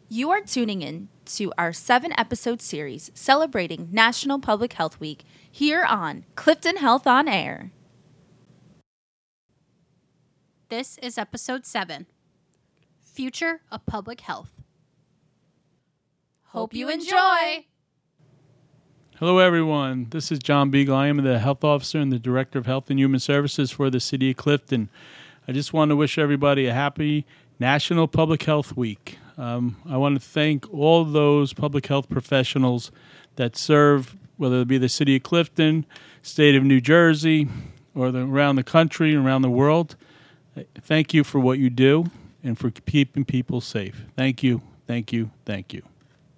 You are tuning in to our 7-episode series celebrating National Public Health Week here on Clifton Health on Air. This is episode 7, Future of Public Health. Hope you enjoy! Hello, everyone. This is John Beagle. I am the Health Officer and the Director of Health and Human Services for the City of Clifton. I just want to wish everybody a happy National Public Health Week. I want to thank all those public health professionals that serve, whether it be the City of Clifton, State of New Jersey, or around the country and around the world. Thank you for what you do and for keeping people safe. Thank you, thank you, thank you.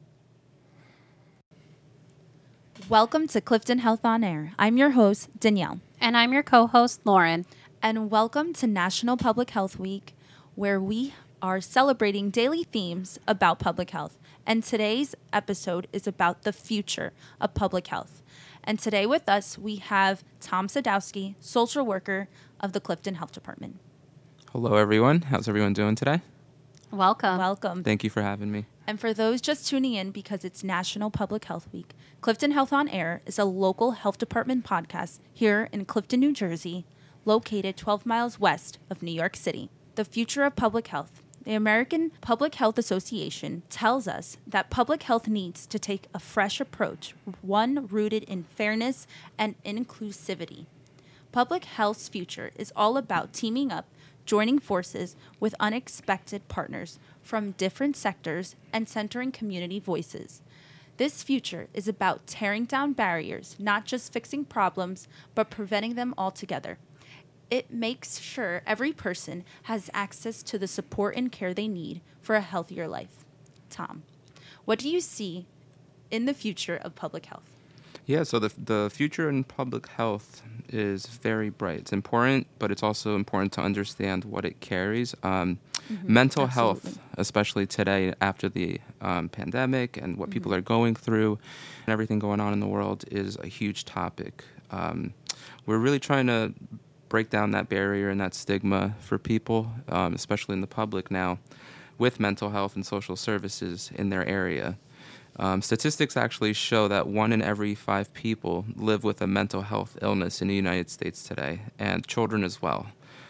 Welcome to Clifton Health on Air. I'm your host, Danielle. And I'm your co-host, Lauren. And welcome to National Public Health Week, where we are celebrating daily themes about public health. And today's episode is about the future of public health. And today with us, we have Tom Sadowski, social worker of the Clifton Health Department. Hello, everyone. How's everyone doing today? Welcome. Welcome. Thank you for having me. And for those just tuning in because it's National Public Health Week, Clifton Health on Air is a local health department podcast here in Clifton, New Jersey, located 12 miles west of New York City. The future of public health. The American Public Health Association tells us that public health needs to take a fresh approach, one rooted in fairness and inclusivity. Public health's future is all about teaming up, joining forces with unexpected partners from different sectors and centering community voices. This future is about tearing down barriers, not just fixing problems, but preventing them altogether. It makes sure every person has access to the support and care they need for a healthier life. Tom, what do you see in the future of public health? Yeah, so the future in public health is very bright. It's important, but it's also important to understand what it carries. Mental health, especially today after the pandemic and what people are going through and everything going on in the world, is a huge topic. We're really trying to break down that barrier and that stigma for people, especially in the public now, with mental health and social services in their area. Statistics actually show that 1 in every 5 people live with a mental health illness in the United States today, and children as well.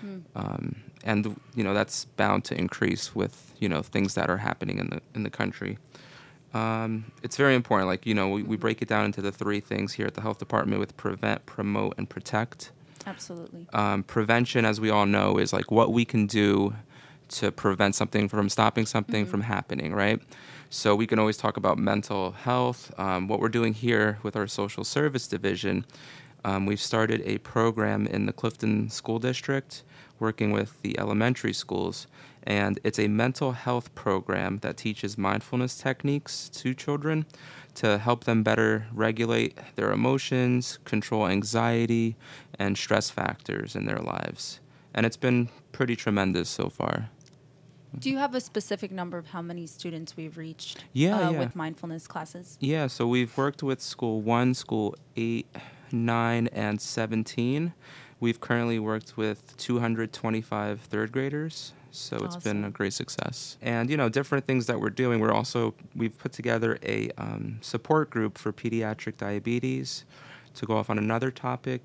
And that's bound to increase with things that are happening in the country. It's very important. We break it down into the 3 things here at the health department with prevent, promote, and protect. Absolutely. Prevention, as we all know, is like what we can do to prevent something from stopping something from happening, right? So we can always talk about mental health. What we're doing here with our social service division, we've started a program in the Clifton School District working with the elementary schools. And it's a mental health program that teaches mindfulness techniques to children to help them better regulate their emotions, control anxiety, and stress factors in their lives. And it's been pretty tremendous so far. Do you have a specific number of how many students we've reached with mindfulness classes? Yeah, so we've worked with School 1, School 8, 9, and 17. We've currently worked with 225 third graders. So Awesome. It's been a great success. And, different things that we're doing. We've put together a support group for pediatric diabetes. To go off on another topic,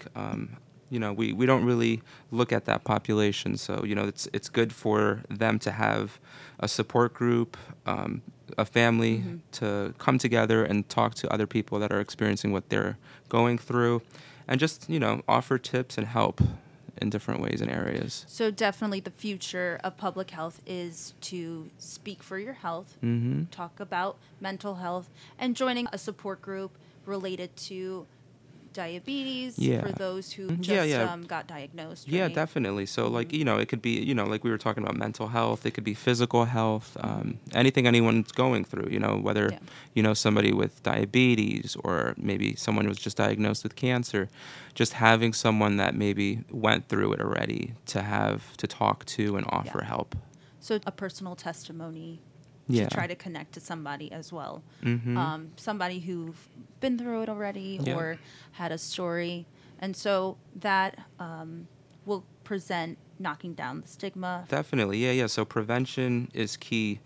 we don't really look at that population. So, it's good for them to have a support group, a family to come together and talk to other people that are experiencing what they're going through and just, offer tips and help in different ways and areas. So definitely the future of public health is to speak for your health, talk about mental health, and joining a support group related to diabetes for those who just got diagnosed. Yeah, right? definitely. So it could be, like we were talking about mental health, it could be physical health, anything anyone's going through, whether, somebody with diabetes or maybe someone who was just diagnosed with cancer, just having someone that maybe went through it already to talk to and offer help. So a personal testimony to try to connect to somebody as well. Mm-hmm. Somebody who've been through it already or had a story. And so that will present knocking down the stigma? Definitely, yeah. So prevention is key,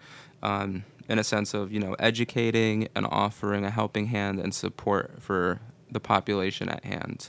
in a sense of educating and offering a helping hand and support for the population at hand.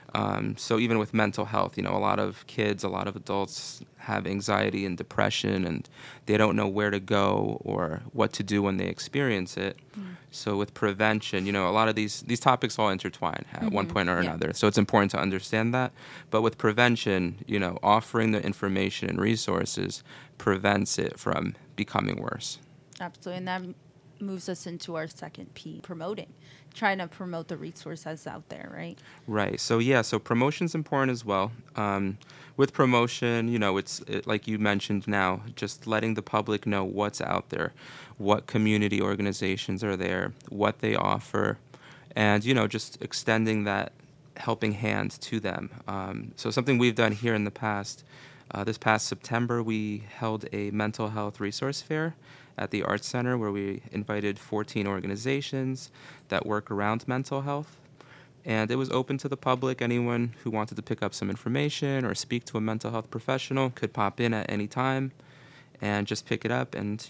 So even with mental health, a lot of kids, a lot of adults have anxiety and depression, and they don't know where to go or what to do when they experience it. So with prevention, a lot of these topics all intertwine at one point or another. So it's important to understand that. But with prevention, offering the information and resources prevents it from becoming worse. Absolutely. And that moves us into our second P, promoting. Trying to promote the resources out there, right? Right. So promotion's important as well. With promotion, it's like you mentioned now, just letting the public know what's out there, what community organizations are there, what they offer, and, just extending that helping hand to them. So something we've done here in the past, this past September, we held a mental health resource fair at the Arts Center where we invited 14 organizations that work around mental health. And it was open to the public. Anyone who wanted to pick up some information or speak to a mental health professional could pop in at any time and just pick it up and,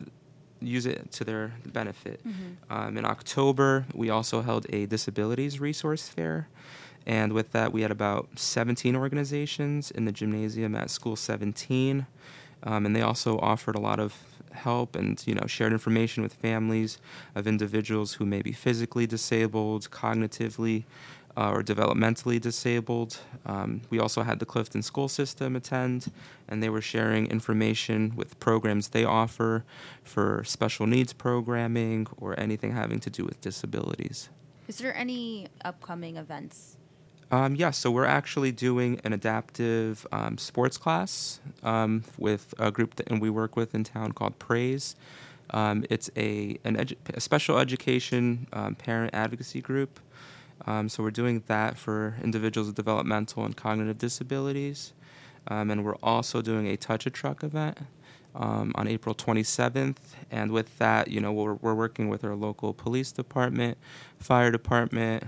use it to their benefit. In October, we also held a disabilities resource fair. And with that, we had about 17 organizations in the gymnasium at School 17. And they also offered a lot of help and, shared information with families of individuals who may be physically disabled, cognitively, or developmentally disabled. We also had the Clifton school system attend, and they were sharing information with programs they offer for special needs programming or anything having to do with disabilities. Is there any upcoming events? So we're actually doing an adaptive sports class with a group that we work with in town called Praise. It's a special education parent advocacy group. So we're doing that for individuals with developmental and cognitive disabilities. And we're also doing a Touch a Truck event on April 27th. And with that, we're working with our local police department, fire department,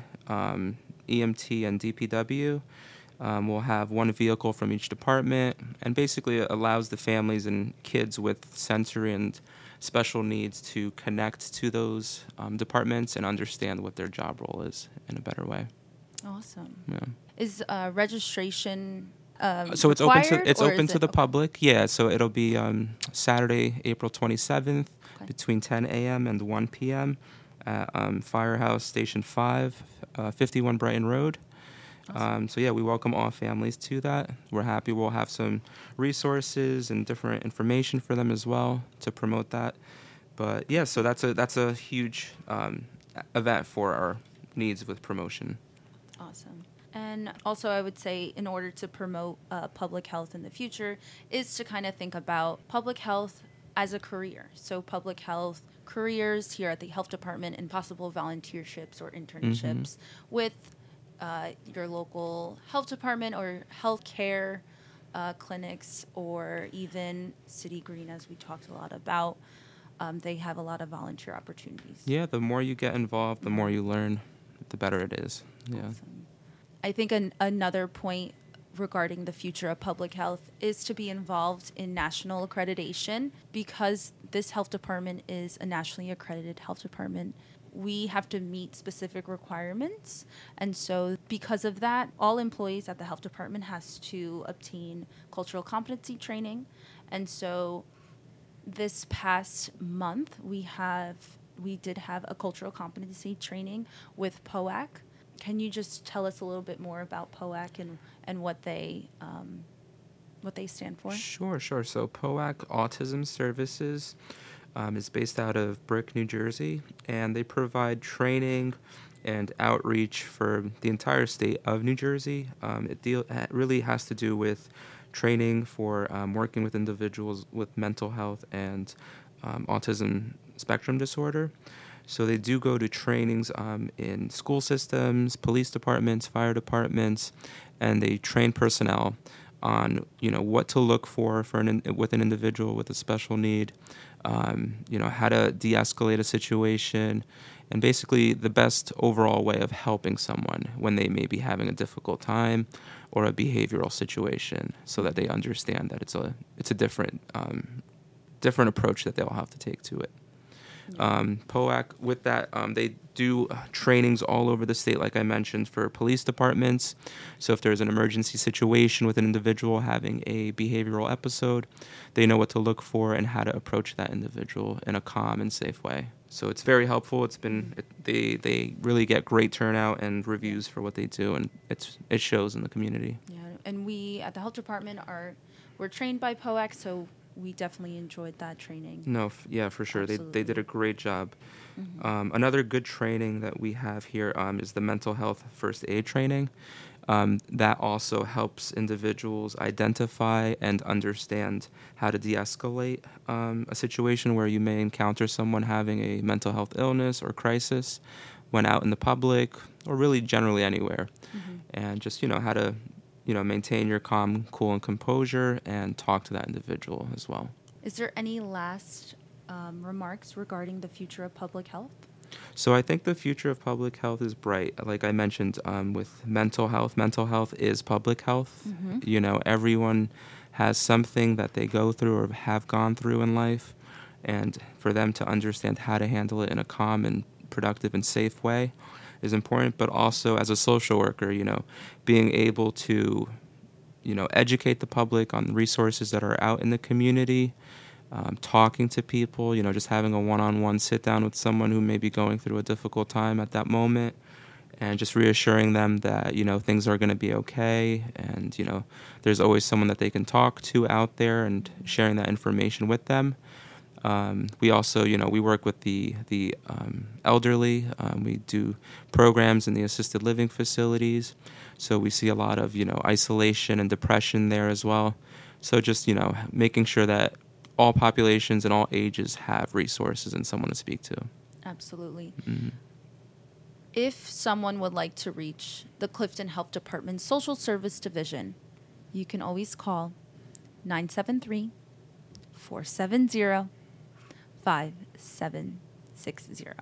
EMT and DPW. We'll have one vehicle from each department, and basically it allows the families and kids with sensory and special needs to connect to those departments and understand what their job role is in a better way. Awesome. Yeah. Is registration so it's open to the okay. public. Yeah, so it'll be Saturday, April 27th, between 10 a.m. and 1 p.m. at Firehouse Station 5, 51 Brighton Road. Awesome. We welcome all families to that. We're happy we'll have some resources and different information for them as well to promote that. But yeah, so that's a huge event for our needs with promotion. Awesome. And also I would say in order to promote public health in the future is to kind of think about public health as a career. So public health careers here at the health department and possible volunteerships or internships with your local health department or healthcare clinics, or even City Green, as we talked a lot about. They have a lot of volunteer opportunities. Yeah, the more you get involved, the more you learn, the better it is. Yeah. Awesome. I think another point regarding the future of public health is to be involved in national accreditation. Because this health department is a nationally accredited health department, we have to meet specific requirements. And so because of that, all employees at the health department has to obtain cultural competency training. And so this past month, we did have a cultural competency training with POAC. Can you just tell us a little bit more about POAC and what they stand for? Sure. So POAC Autism Services is based out of Brick, New Jersey, and they provide training and outreach for the entire state of New Jersey. It really has to do with training for working with individuals with mental health and autism spectrum disorder. So they do go to trainings in school systems, police departments, fire departments, and they train personnel on what to look for with an individual with a special need, how to de-escalate a situation, and basically the best overall way of helping someone when they may be having a difficult time or a behavioral situation, so that they understand that it's a different approach that they'll have to take to it. POAC, with that, they do trainings all over the state, like I mentioned, for police departments. So if there's an emergency situation with an individual having a behavioral episode, they know what to look for and how to approach that individual in a calm and safe way. So it's very helpful. They really get great turnout and reviews for what they do, and it shows in the community. Yeah, and we at the health department we're trained by POAC, so we definitely enjoyed that training. No, yeah, for sure. Absolutely. They did a great job. Another good training that we have here is the mental health first aid training. That also helps individuals identify and understand how to de-escalate a situation where you may encounter someone having a mental health illness or crisis when out in the public, or really generally anywhere. And just, how to maintain your calm, cool, and composure, and talk to that individual as well. Is there any last remarks regarding the future of public health? So I think the future of public health is bright. Like I mentioned, with mental health is public health. Everyone has something that they go through or have gone through in life, and for them to understand how to handle it in a calm and productive and safe way is important. But also as a social worker, being able to, educate the public on resources that are out in the community, talking to people, just having a one-on-one sit down with someone who may be going through a difficult time at that moment, and just reassuring them that, things are going to be okay, and, there's always someone that they can talk to out there, and sharing that information with them. We also, we work with the elderly. We do programs in the assisted living facilities. So we see a lot of, isolation and depression there as well. So just, making sure that all populations and all ages have resources and someone to speak to. Absolutely. If someone would like to reach the Clifton Health Department Social Service Division, you can always call 973-470-5760.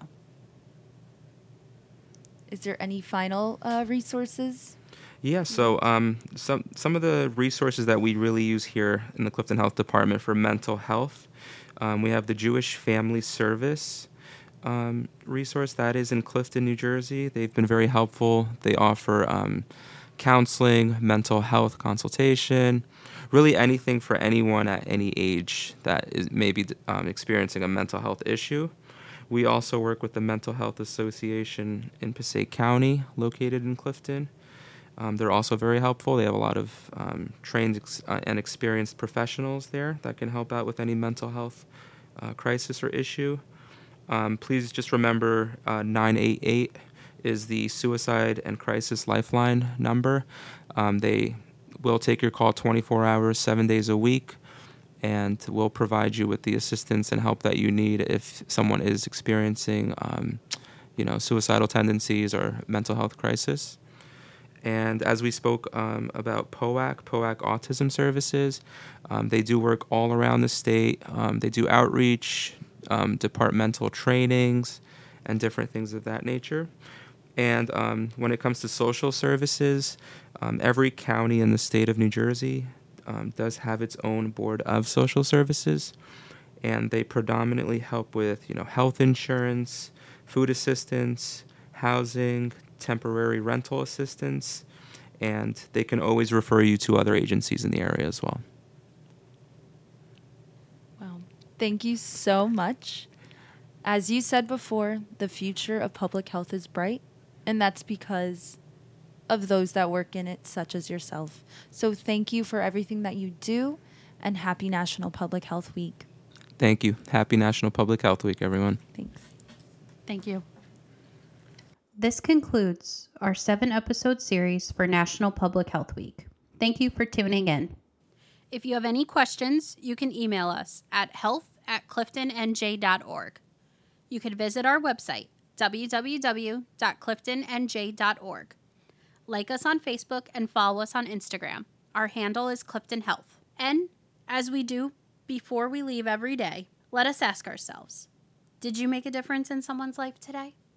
Is there any final resources? Yeah, so some of the resources that we really use here in the Clifton Health Department for mental health, we have the Jewish Family Service resource that is in Clifton, New Jersey. They've been very helpful. They offer counseling, mental health consultation, really anything for anyone at any age that is maybe experiencing a mental health issue. We also work with the Mental Health Association in Passaic County, located in Clifton. They're also very helpful. They have a lot of trained and experienced professionals there that can help out with any mental health crisis or issue. Please just remember 988 is the Suicide and Crisis Lifeline number. They will take your call 24 hours, 7 days a week, and will provide you with the assistance and help that you need if someone is experiencing suicidal tendencies or mental health crisis. And as we spoke about POAC Autism Services, they do work all around the state. They do outreach, departmental trainings, and different things of that nature. And when it comes to social services, every county in the state of New Jersey does have its own board of social services, and they predominantly help with health insurance, food assistance, housing, temporary rental assistance, and they can always refer you to other agencies in the area as well. Well, thank you so much. As you said before, the future of public health is bright, and that's because of those that work in it, such as yourself. So thank you for everything that you do, and happy National Public Health Week. Thank you. Happy National Public Health Week, everyone. Thanks. Thank you. This concludes our 7-episode series for National Public Health Week. Thank you for tuning in. If you have any questions, you can email us at health@cliftonnj.org. You can visit our website, www.cliftonnj.org. Like us on Facebook and follow us on Instagram. Our handle is Clifton Health. And as we do before we leave every day, let us ask ourselves, did you make a difference in someone's life today?